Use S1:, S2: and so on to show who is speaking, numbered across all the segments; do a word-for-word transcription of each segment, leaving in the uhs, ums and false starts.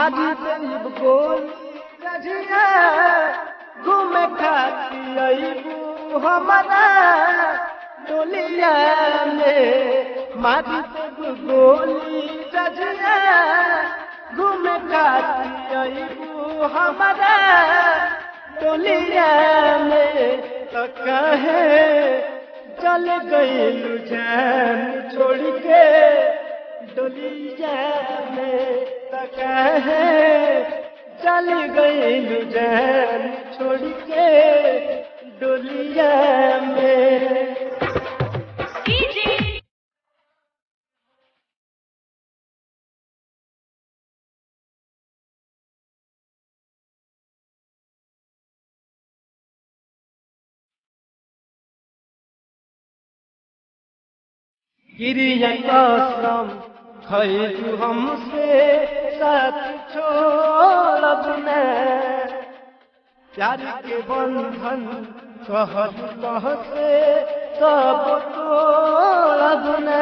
S1: मारी देब गोल रजिया घूमे खाती अबू हमारा डोलिया में मारी देब गोली रजिया घूमे खाती अबू हमारा डोलिया में तो कहे चल गई जान छोड़ के डोलिया में तो कहे चल गई जान छोड़ के डोलिया में। गिरिया कसम खैलू हमसे साथ छोड़ब न प्यार के बंधन कहलू कह से कब तोड़ब न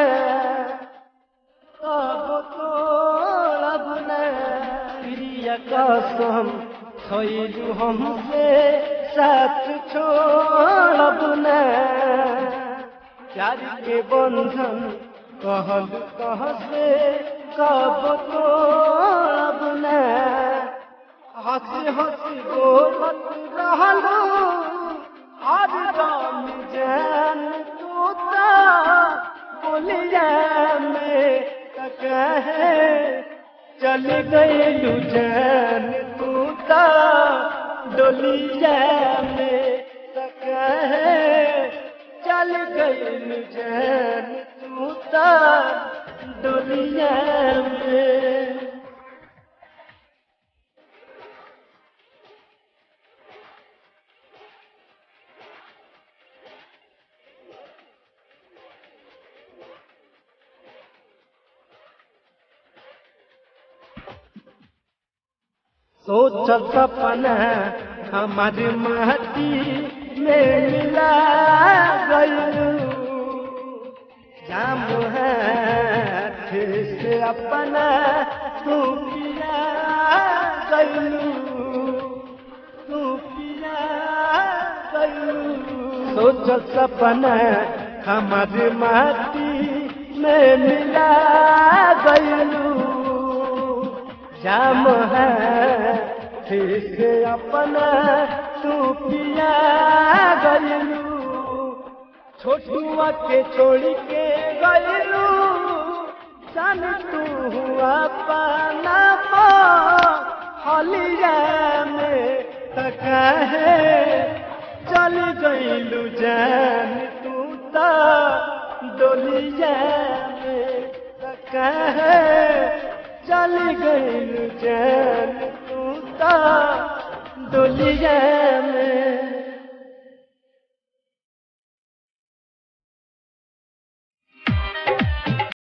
S1: कब तोड़ब न। गिरिया कसम खैलू हमसे साथ छोड़ब न प्यार के बंधन कहल कह से कब तोड़ब न। हंसी हंसी बोलत रहलू आज राम जान तू बोलिया में तो कहे चल गईलू जान तू डोलिया में तो कहे चल गई जान तू डोलिया में। सोच सपना हमारे माटी में मिला गयू जाम हाथ से अपना तू पिया गयू तू पिया गयू। सोच सपना हमारे माटी में मिला गयू जाम हाथ से अपना तू पिया गयलू छोटुआ के छोड़ के गयलू सन तू हुआ पाना हलिया में तो कहे चल गयलू जान तू डोलिया में तो कहे चल गयलू जान तू डोलिया में।